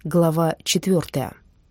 Глава 4.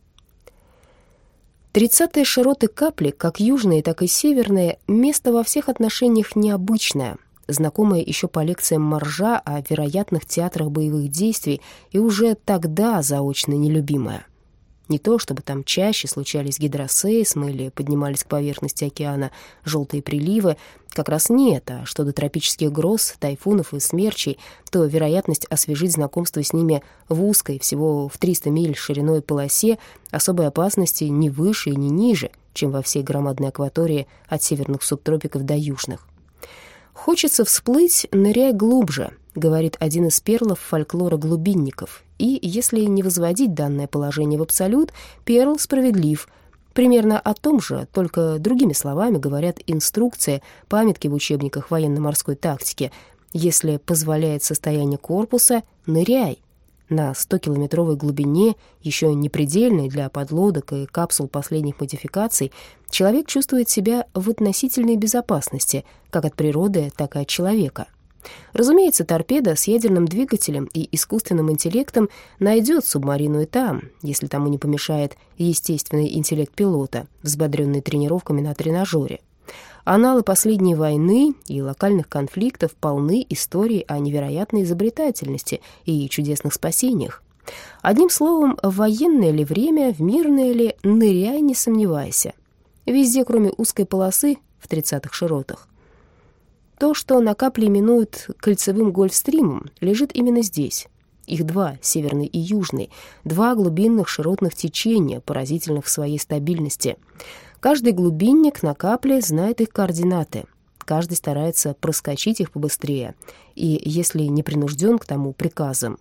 30-е широты Капли, как южные, так и северные, место во всех отношениях необычное, знакомое еще по лекциям Моржа о вероятных театрах боевых действий и уже тогда заочно нелюбимое. Не то, чтобы там чаще случались гидросейсмы или поднимались к поверхности океана желтые приливы, как раз нет, а что до тропических гроз, тайфунов и смерчей, то вероятность освежить знакомство с ними в узкой, всего в 300 миль шириной полосе, особой опасности не выше и не ниже, чем во всей громадной акватории от северных субтропиков до южных. «Хочется всплыть, ныряй глубже», — говорит один из перлов фольклора глубинников. И если не возводить данное положение в абсолют, перл справедлив. Примерно о том же, только другими словами, говорят инструкции, памятки в учебниках военно-морской тактики. Если позволяет состояние корпуса, ныряй. На 100-километровой глубине, еще не предельной для подлодок и капсул последних модификаций, человек чувствует себя в относительной безопасности, как от природы, так и от человека. Разумеется, торпеда с ядерным двигателем и искусственным интеллектом найдет субмарину и там, если тому не помешает естественный интеллект пилота, взбодренный тренировками на тренажере. Аналы последней войны и локальных конфликтов полны историй о невероятной изобретательности и чудесных спасениях. Одним словом, в военное ли время, в мирное ли, ныряй, не сомневайся. Везде, кроме узкой полосы в 30-х широтах. То, что на Капле именуют кольцевым гольфстримом, лежит именно здесь. Их два, северный и южный, два глубинных широтных течения, поразительных в своей стабильности. Каждый глубинник на Капле знает их координаты. Каждый старается проскочить их побыстрее, и, если не принужден к тому приказом,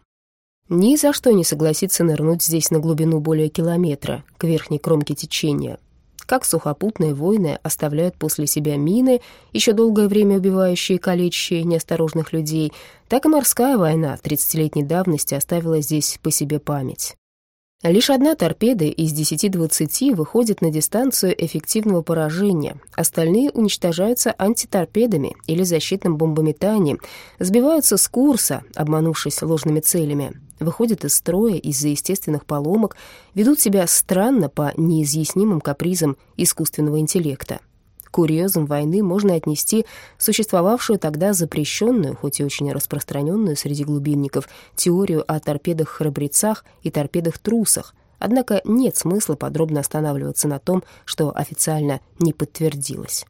ни за что не согласится нырнуть здесь на глубину более километра, к верхней кромке течения. Как сухопутные войны оставляют после себя мины, еще долгое время убивающие и калечащие неосторожных людей, так и морская война 30-летней давности оставила здесь по себе память. Лишь одна торпеда из 10-20 выходит на дистанцию эффективного поражения, остальные уничтожаются антиторпедами или защитным бомбометанием, сбиваются с курса, обманувшись ложными целями, выходят из строя из-за естественных поломок, ведут себя странно по неизъяснимым капризам искусственного интеллекта. К курьезам войны можно отнести существовавшую тогда запрещенную, хоть и очень распространенную среди глубинников, теорию о торпедах-храбрецах и торпедах-трусах, однако нет смысла подробно останавливаться на том, что официально не подтвердилось.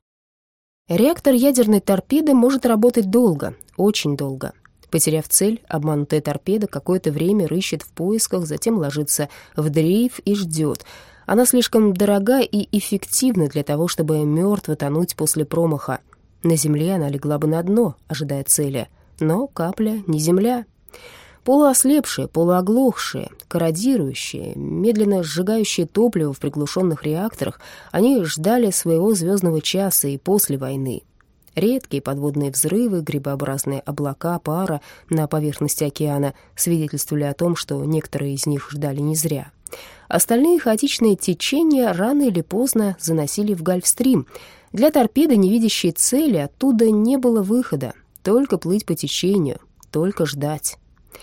Реактор ядерной торпеды может работать долго, очень долго. Потеряв цель, обманутая торпеда какое-то время рыщет в поисках, затем ложится в дрейф и ждет. Она слишком дорога и эффективна для того, чтобы мертво тонуть после промаха. На земле она легла бы на дно, ожидая цели. Но Капля не земля. Полуослепшие, полуоглохшие, корродирующие, медленно сжигающие топливо в приглушенных реакторах, они ждали своего звездного часа и после войны. Редкие подводные взрывы, грибообразные облака пара на поверхности океана свидетельствовали о том, что некоторые из них ждали не зря. Остальные хаотичные течения рано или поздно заносили в Гольфстрим. Для торпеды, не видящей цели, оттуда не было выхода, только плыть по течению, только ждать.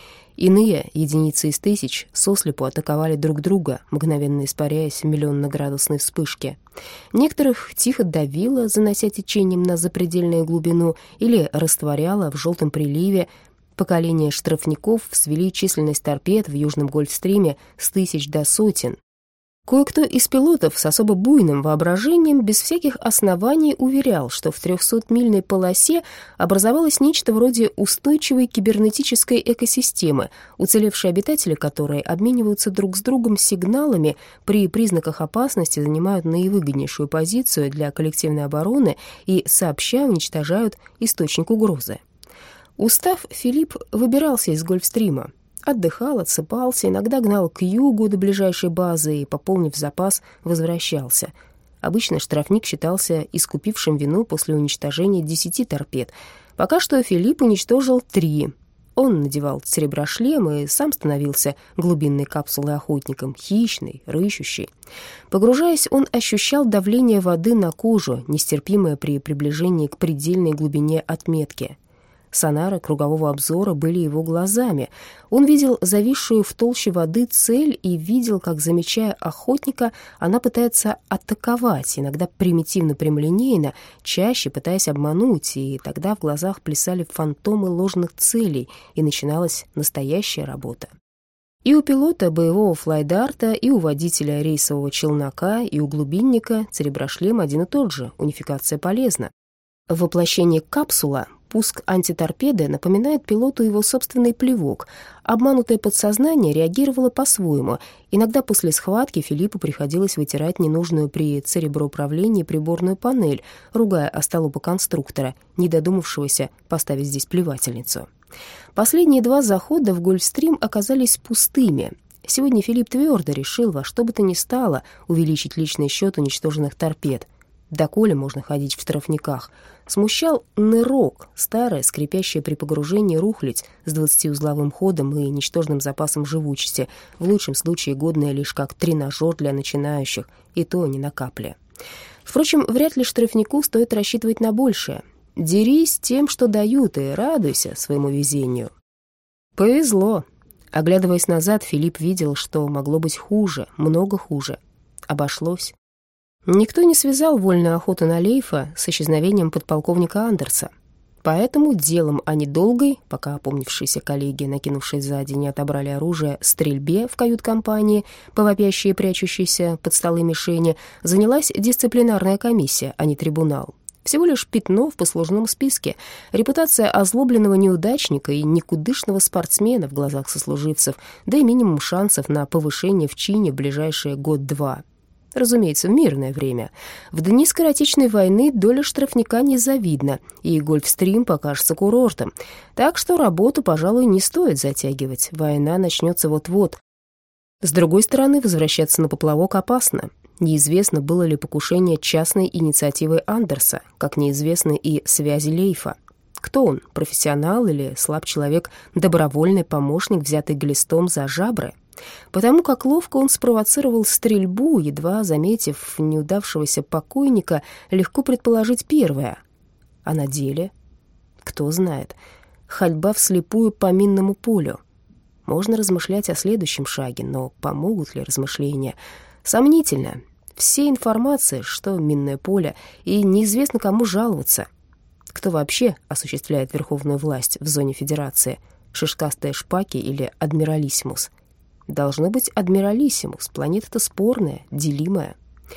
Иные, единицы из тысяч, сослепу атаковали друг друга, мгновенно испаряясь в миллионноградусной вспышке. Некоторых тихо давило, занося течением на запредельную глубину, или растворяло в желтом приливе. Поколения штрафников свели численность торпед в Южном Гольфстриме с 1000 до сотен. Кое-кто из пилотов с особо буйным воображением без всяких оснований уверял, что в 300-мильной полосе образовалось нечто вроде устойчивой кибернетической экосистемы, уцелевшие обитатели которой обмениваются друг с другом сигналами, при признаках опасности занимают наивыгоднейшую позицию для коллективной обороны и сообща уничтожают источник угрозы. Устав, Филипп выбирался из Гольфстрима. Отдыхал, отсыпался, иногда гнал к югу до ближайшей базы и, пополнив запас, возвращался. Обычно штрафник считался искупившим вину после уничтожения 10 торпед. Пока что Филипп уничтожил 3. Он надевал сереброшлем и сам становился глубинной капсулой охотником, хищный, рыщущий. Погружаясь, он ощущал давление воды на кожу, нестерпимое при приближении к предельной глубине отметки. Сонары кругового обзора были его глазами. Он видел зависшую в толще воды цель и видел, как, замечая охотника, она пытается атаковать, иногда примитивно прямолинейно, чаще пытаясь обмануть, и тогда в глазах плясали фантомы ложных целей, и начиналась настоящая работа. И у пилота боевого флайдарта, и у водителя рейсового челнока, и у глубинника цереброшлем один и тот же, унификация полезна. В воплощении капсула пуск антиторпеды напоминает пилоту его собственный плевок. Обманутое подсознание реагировало по-своему. Иногда после схватки Филиппу приходилось вытирать ненужную при цереброуправлении приборную панель, ругая остолопа конструктора, не додумавшегося поставить здесь плевательницу. Последние 2 захода в Гольфстрим оказались пустыми. Сегодня Филипп твердо решил во что бы то ни стало увеличить личный счет уничтоженных торпед. Доколе можно ходить в штрафниках. Смущал нырок, старая, скрипящая при погружении рухлядь с 20-узловым ходом и ничтожным запасом живучести, в лучшем случае годная лишь как тренажер для начинающих, и то не на капле. Впрочем, вряд ли штрафнику стоит рассчитывать на большее. Дерись тем, что дают, и радуйся своему везению. Повезло. Оглядываясь назад, Филипп видел, что могло быть хуже, много хуже. Обошлось. Никто не связал вольную охоту на Лейфа с исчезновением подполковника Андерса. Поэтому делом о недолгой, пока опомнившиеся коллеги, накинувшись сзади, не отобрали оружие, стрельбе в кают-компании, по вопящей и прячущейся под столы мишени, занялась дисциплинарная комиссия, а не трибунал. Всего лишь пятно в послужном списке, репутация озлобленного неудачника и никудышного спортсмена в глазах сослуживцев, да и минимум шансов на повышение в чине в ближайшие год-два. Разумеется, в мирное время. В дни скоротечной войны доля штрафника незавидна, и Гольфстрим покажется курортом. Так что работу, пожалуй, не стоит затягивать. Война начнется вот-вот. С другой стороны, возвращаться на поплавок опасно. Неизвестно, было ли покушение частной инициативой Андерса, как неизвестны и связи Лейфа. Кто он, профессионал или слаб человек, добровольный помощник, взятый глистом за жабры? Потому как ловко он спровоцировал стрельбу, едва заметив неудавшегося покойника, легко предположить первое. А на деле? Кто знает. Ходьба вслепую по минному полю. Можно размышлять о следующем шаге, но помогут ли размышления? Сомнительно. Все информации, что минное поле, и неизвестно, кому жаловаться. Кто вообще осуществляет верховную власть в зоне Федерации? Шишкастые шпаки или адмиралиссимус? Должно быть адмиралиссимус, планета-то спорная, делимая.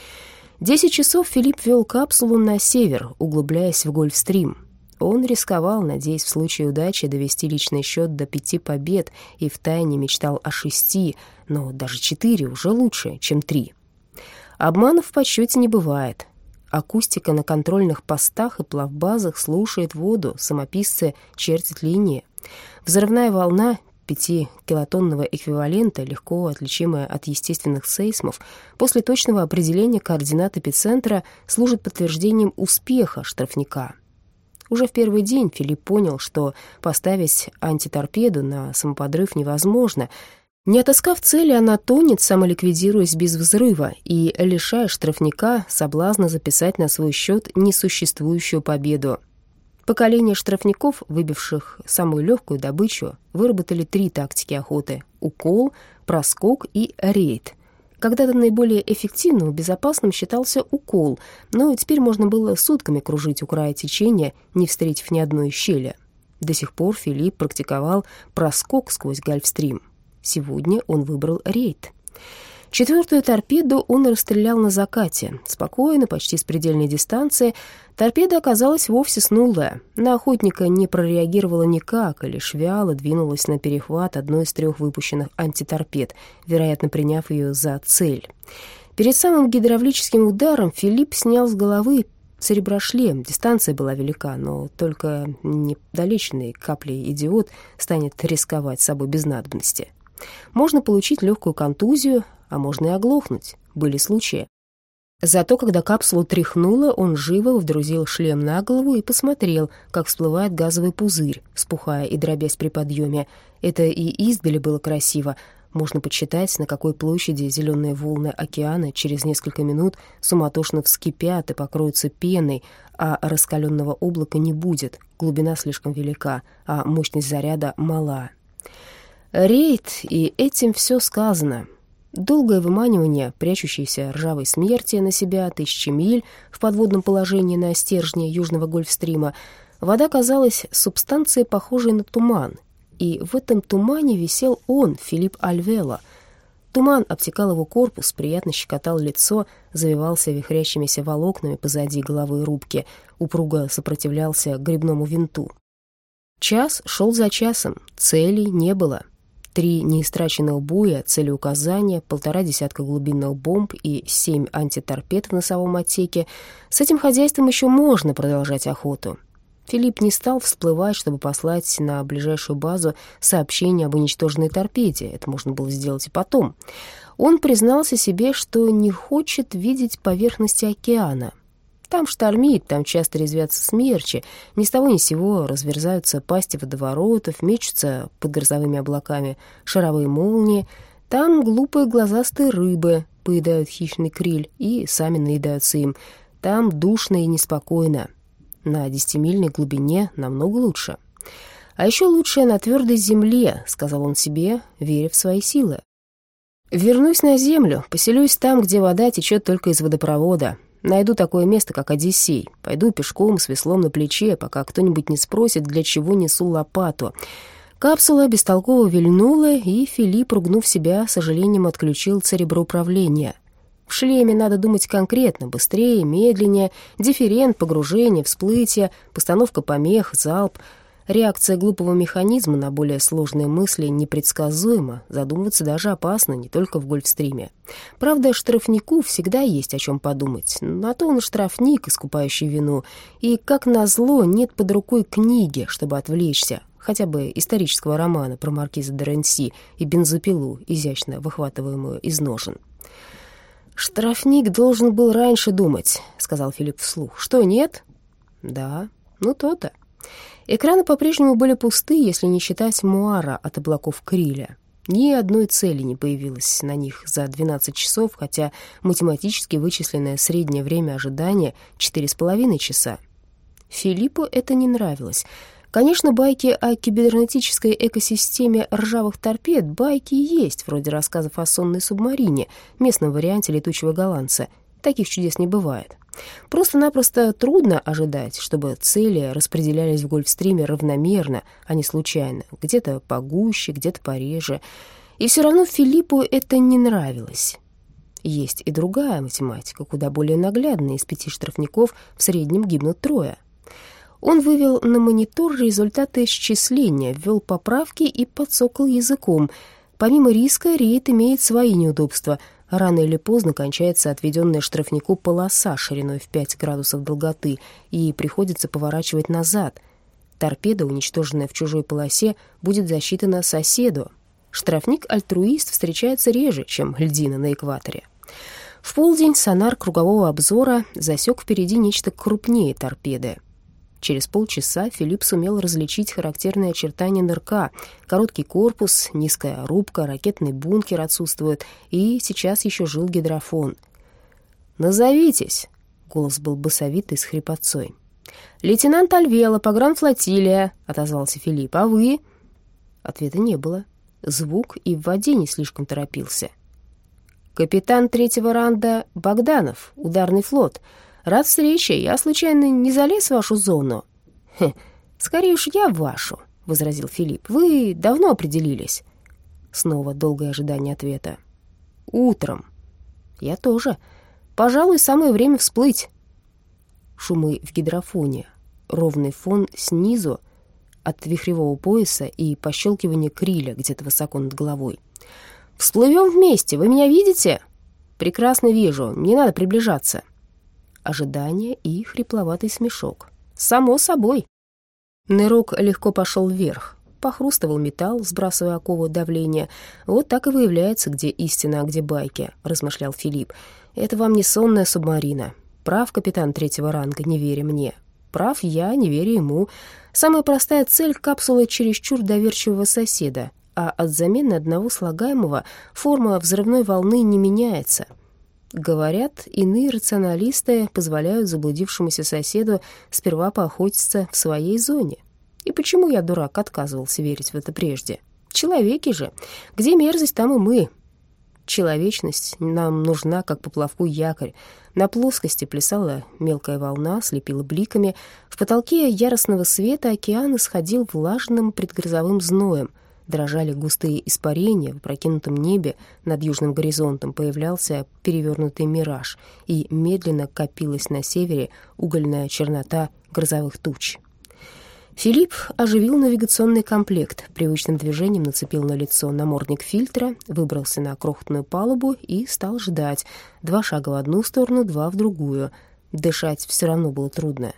10 часов Филипп вел капсулу на север, углубляясь в Гольфстрим. Он рисковал, надеясь в случае удачи довести личный счет до 5 побед, и втайне мечтал о 6, но даже 4 уже лучше, чем 3. Обманов в подсчете не бывает. Акустика на контрольных постах и плавбазах слушает воду, самописцы чертят линии. Взрывная волна 5-килотонного эквивалента, легко отличимая от естественных сейсмов, после точного определения координат эпицентра служит подтверждением успеха штрафника. Уже в первый день Филипп понял, что поставить антиторпеду на самоподрыв невозможно. Не отыскав цели, она тонет, самоликвидируясь без взрыва, и лишая штрафника соблазна записать на свой счет несуществующую победу. Поколение штрафников, выбивших самую легкую добычу, выработали 3 тактики охоты — укол, проскок и рейд. Когда-то наиболее эффективным и безопасным считался укол, но теперь можно было сутками кружить у края течения, не встретив ни одной щели. До сих пор Филипп практиковал проскок сквозь Гольфстрим. Сегодня он выбрал рейд. 4-ю торпеду он расстрелял на закате. Спокойно, почти с предельной дистанции. Торпеда оказалась вовсе снулая. На охотника не прореагировала никак, и лишь вяло двинулась на перехват одной из 3 выпущенных антиторпед, вероятно, приняв ее за цель. Перед самым гидравлическим ударом Филипп снял с головы цереброшлем. Дистанция была велика, но только недолеченный каплей идиот станет рисковать собой без надобности. Можно получить легкую контузию, а можно и оглохнуть. Были случаи. Зато, когда капсулу тряхнуло, он живо вдрузил шлем на голову и посмотрел, как всплывает газовый пузырь, вспухая и дробясь при подъеме. Это и издали было красиво. Можно подсчитать, на какой площади зеленые волны океана через несколько минут суматошно вскипят и покроются пеной, а раскаленного облака не будет, глубина слишком велика, а мощность заряда мала. Рейд, и этим все сказано. Долгое выманивание прячущейся ржавой смерти на себя 1000 миль в подводном положении на стержне Южного Гольфстрима. Вода казалась субстанцией, похожей на туман, и в этом тумане висел он, Филипп Альвела. Туман обтекал его корпус, приятно щекотал лицо, завивался вихрящимися волокнами позади головы рубки, упруго сопротивлялся гребному винту. Час шел за часом, целей не было. 3 неистраченных буя, целеуказания, 1,5 десятка глубинных бомб и 7 антиторпед в носовом отсеке. С этим хозяйством еще можно продолжать охоту. Филипп не стал всплывать, чтобы послать на ближайшую базу сообщение об уничтоженной торпеде. Это можно было сделать и потом. Он признался себе, что не хочет видеть поверхности океана. Там штормит, там часто резвятся смерчи, ни с того ни с сего разверзаются пасти водоворотов, мечутся под грозовыми облаками шаровые молнии. Там глупые глазастые рыбы поедают хищный криль и сами наедаются им. Там душно и неспокойно. На 10-мильной глубине намного лучше. А еще лучше на твердой земле, сказал он себе, веря в свои силы. Вернусь на землю, поселюсь там, где вода течет только из водопровода. Найду такое место, как Одиссей. Пойду пешком с веслом на плече, пока кто-нибудь не спросит, для чего несу лопату. Капсула бестолково вильнула, и Филипп, ругнув себя, с сожалением отключил цереброуправление. В шлеме надо думать конкретно, быстрее, медленнее, дифферент, погружение, всплытие, постановка помех, залп. Реакция глупого механизма на более сложные мысли непредсказуема, задумываться даже опасно, не только в Гольфстриме. Правда, штрафнику всегда есть о чем подумать, на то он штрафник, искупающий вину, и, как назло, нет под рукой книги, чтобы отвлечься, хотя бы исторического романа про маркиза де Ренси и бензопилу, изящно выхватываемую из ножен. «Штрафник должен был раньше думать», — сказал Филипп вслух. «Что, нет?» «Да, ну то-то». Экраны по-прежнему были пусты, если не считать муара от облаков Криля. Ни одной цели не появилось на них за 12 часов, хотя математически вычисленное среднее время ожидания — 4,5 часа. Филиппу это не нравилось. Конечно, байки о кибернетической экосистеме ржавых торпед байки есть, вроде рассказов о сонной субмарине, местном варианте летучего голландца. Таких чудес не бывает. Просто-напросто трудно ожидать, чтобы цели распределялись в Гольфстриме равномерно, а не случайно, где-то погуще, где-то пореже. И все равно Филиппу это не нравилось. Есть и другая математика, куда более наглядная. Из 5 штрафников в среднем гибнут 3. Он вывел на монитор результаты исчисления, ввел поправки и подсокал языком. Помимо риска, рейд имеет свои неудобства. Рано или поздно кончается отведенная штрафнику полоса шириной в 5 градусов долготы, и приходится поворачивать назад. Торпеда, уничтоженная в чужой полосе, будет засчитана соседу. Штрафник-альтруист встречается реже, чем льдина на экваторе. В полдень сонар кругового обзора засек впереди нечто крупнее торпеды. Через полчаса Филипп сумел различить характерные очертания нырка. Короткий корпус, низкая рубка, ракетный бункер отсутствуют, и сейчас еще жил гидрофон. «Назовитесь!» — голос был басовитый с хрипотцой. «Лейтенант Альвела, погранфлотилия», — отозвался Филипп. «А вы?» Ответа не было. Звук и в воде не слишком торопился. «Капитан 3-го ранга Богданов, ударный флот. Рад встрече. Я случайно не залез в вашу зону?» «Скорее уж я в вашу», — возразил Филипп. «Вы давно определились?» Снова долгое ожидание ответа. «Утром». «Я тоже. Пожалуй, самое время всплыть». Шумы в гидрофоне, ровный фон снизу от вихревого пояса и пощелкивание криля где-то высоко над головой. «Всплывем вместе. Вы меня видите?» «Прекрасно вижу. Не надо приближаться». Ожидание и хрипловатый смешок. «Само собой». Нырок легко пошел вверх. Похрустывал металл, сбрасывая оковы давления. «Вот так и выявляется, где истина, а где байки», — размышлял Филипп. «Это вам не сонная субмарина. Прав капитан 3-го ранга, не веря мне. Прав я, не веря ему. Самая простая цель — капсула чересчур доверчивого соседа. а от замены одного слагаемого форма взрывной волны не меняется. Говорят, иные рационалисты позволяют заблудившемуся соседу сперва поохотиться в своей зоне. И почему я, дурак, отказывался верить в это прежде? Человеки же. Где мерзость, там и мы. Человечность нам нужна, как поплавку якорь. На плоскости плясала мелкая волна, слепила бликами. В потолке яростного света океан исходил влажным предгрозовым зноем. Дрожали густые испарения, в опрокинутом небе над южным горизонтом появлялся перевернутый мираж, и медленно копилась на севере угольная чернота грозовых туч. Филипп оживил навигационный комплект, привычным движением нацепил на лицо намордник фильтра, выбрался на крохотную палубу и стал ждать. 2 шага в одну сторону, 2 в другую. Дышать все равно было трудно.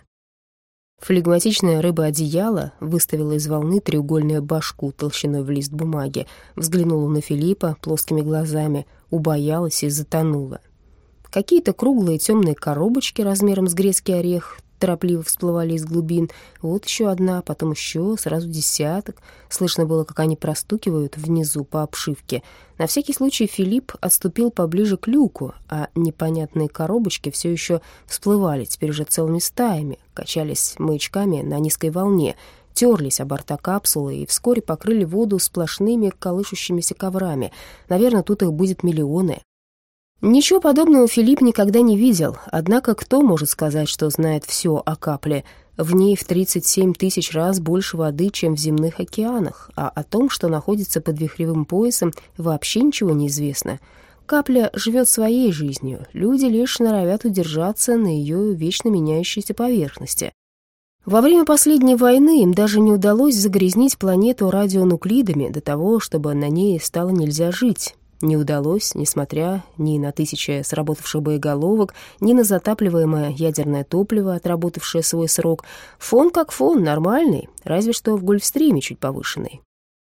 Флегматичная рыба-одеяло выставила из волны треугольную башку толщиной в лист бумаги, взглянула на Филиппа плоскими глазами, убоялась и затонула. Какие-то круглые темные коробочки размером с грецкий орех торопливо всплывали из глубин. Вот еще одна, потом еще, сразу десяток. Слышно было, как они простукивают внизу по обшивке. На всякий случай Филипп отступил поближе к люку, а непонятные коробочки все еще всплывали, теперь уже целыми стаями, качались маячками на низкой волне, терлись о борта капсулы и вскоре покрыли воду сплошными колышущимися коврами. Наверное, тут их будет миллионы. Ничего подобного Филипп никогда не видел, однако кто может сказать, что знает все о капле? В ней в 37 тысяч раз больше воды, чем в земных океанах, а о том, что находится под вихревым поясом, вообще ничего не известно. Капля живет своей жизнью, люди лишь норовят удержаться на ее вечно меняющейся поверхности. Во время последней войны им даже не удалось загрязнить планету радионуклидами до того, чтобы на ней стало нельзя жить. Не удалось, несмотря ни на тысячи сработавших боеголовок, ни на затапливаемое ядерное топливо, отработавшее свой срок. Фон как фон, нормальный, разве что в Гольфстриме чуть повышенный.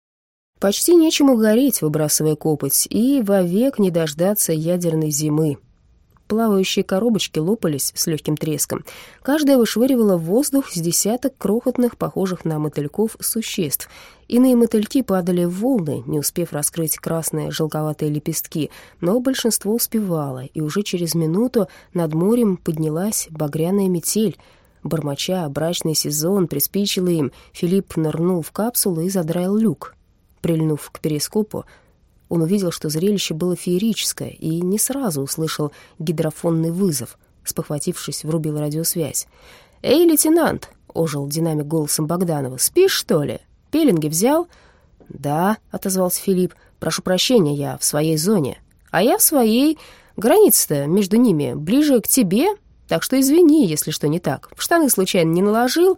Почти нечему гореть, выбрасывая копоть, и вовек не дождаться ядерной зимы. Плавающие коробочки лопались с легким треском. Каждая вышвыривала в воздух с десяток крохотных, похожих на мотыльков, существ. Иные мотыльки падали в волны, не успев раскрыть красные желковатые лепестки, но большинство успевало, и уже через минуту над морем поднялась багряная метель. Бормоча брачный сезон приспичило им, Филипп нырнул в капсулу и задраил люк. Прильнув к перископу, он увидел, что зрелище было феерическое, и не сразу услышал гидрофонный вызов. Спохватившись, врубил радиосвязь. «Эй, лейтенант!» — ожил динамик голосом Богданова. «Спишь, что ли? Пеленги взял?» «Да», — отозвался Филипп. «Прошу прощения, я в своей зоне». «А я в своей. Граница-то между ними ближе к тебе, так что извини, если что не так. В штаны случайно не наложил?»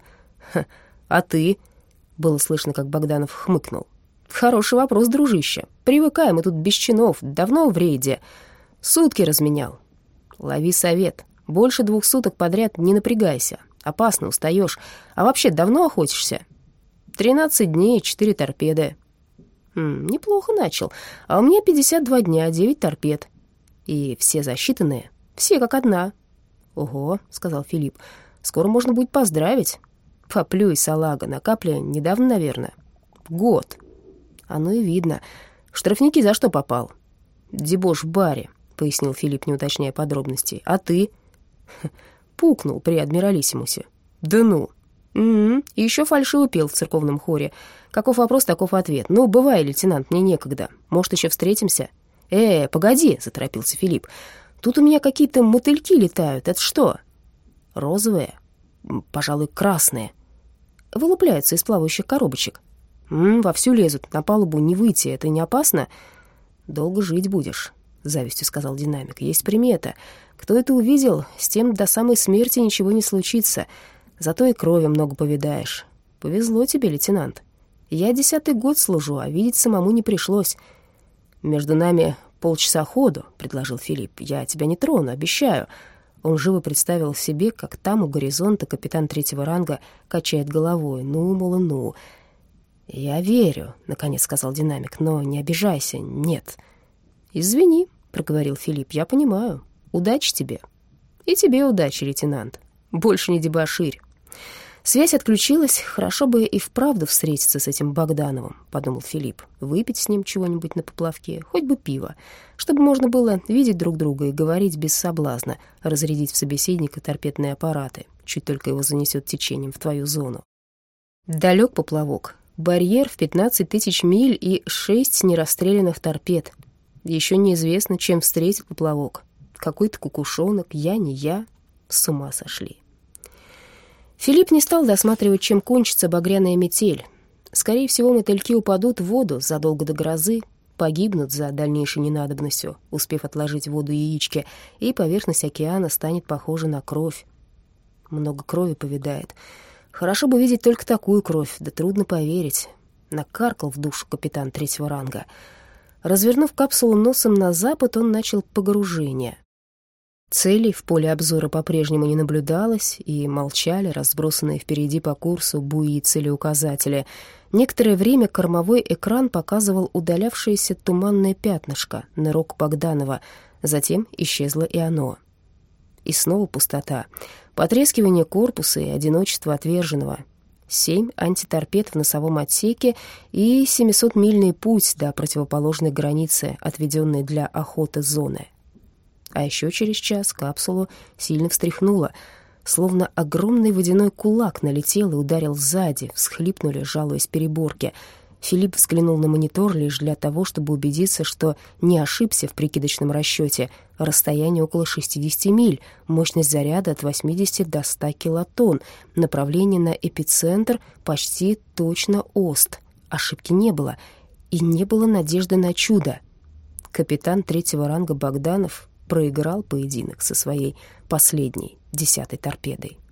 «А ты?» — было слышно, как Богданов хмыкнул. «Хороший вопрос, дружище. Привыкаем, мы тут без чинов, давно в рейде. Сутки разменял». «Лови совет. Больше 2 суток подряд не напрягайся. Опасно, устаешь. А вообще давно охотишься?» 13 дней, 4 торпеды. Неплохо начал. А у меня 52 дня, 9 торпед. И все засчитанные? Все как одна. Ого, сказал Филипп. Скоро можно будет поздравить. Поплюй, салага, на капле недавно, наверное. Год. Оно и видно. В штрафники за что попал? Дебош в баре, пояснил Филипп, не уточняя подробностей. А ты? Пукнул при адмиралиссимусе. Да ну. И еще фальшиво пел в церковном хоре. Каков вопрос, таков ответ. Ну, бывай, лейтенант, мне некогда. Может, еще встретимся? Погоди, заторопился Филипп. Тут у меня какие-то мотыльки летают. Это что? Розовые? Пожалуй, красные. Вылупляются из плавающих коробочек. Вовсю лезут, на палубу не выйти. Это не опасно? Долго жить будешь, завистью сказал динамик. Есть примета. Кто это увидел, с тем до самой смерти ничего не случится. Зато и крови много повидаешь. Повезло тебе, лейтенант. Я 10-й год служу, а видеть самому не пришлось. Между нами полчаса ходу, предложил Филипп. Я тебя не трону, обещаю. Он живо представил себе, как там у горизонта капитан 3-го ранга качает головой. Ну, мол, ну. Я верю, наконец сказал динамик, но не обижайся, нет. Извини, проговорил Филипп, я понимаю. Удачи тебе. И тебе удачи, лейтенант. Больше не дебоширь. Связь отключилась, хорошо бы и вправду встретиться с этим Богдановым, подумал Филипп, выпить с ним чего-нибудь на поплавке, хоть бы пиво, чтобы можно было видеть друг друга и говорить без соблазна, разрядить в собеседника торпедные аппараты, чуть только его занесет течением в твою зону. Далек поплавок, барьер в 15 тысяч миль и 6 нерастрелянных торпед. Еще неизвестно, чем встретит поплавок. Какой-то кукушонок, я не я, с ума сошли. Филипп не стал досматривать, чем кончится багряная метель. Скорее всего, мотыльки упадут в воду задолго до грозы, погибнут за дальнейшей ненадобностью, успев отложить в воду яички, и поверхность океана станет похожа на кровь. Много крови повидает. Хорошо бы видеть только такую кровь, да трудно поверить. Накаркал в душу капитан 3-го ранга. Развернув капсулу носом на запад, он начал погружение. Целей в поле обзора по-прежнему не наблюдалось, и молчали разбросанные впереди по курсу буи и целеуказатели. Некоторое время кормовой экран показывал удалявшееся туманное пятнышко, нырок Богданова, затем исчезло и оно. И снова пустота, потрескивание корпуса и одиночество отверженного. 7 антиторпед в носовом отсеке и 700-мильный путь до противоположной границы, отведенной для охоты зоны. А еще через час капсулу сильно встряхнуло, словно огромный водяной кулак налетел и ударил сзади, всхлипнули, жалуясь переборке. Филипп взглянул на монитор лишь для того, чтобы убедиться, что не ошибся в прикидочном расчете. Расстояние около 60 миль, мощность заряда от 80 до 100 килотонн, направление на эпицентр почти точно ост. Ошибки не было, и не было надежды на чудо. Капитан 3-го ранга Богданов проиграл поединок со своей последней 10-й торпедой.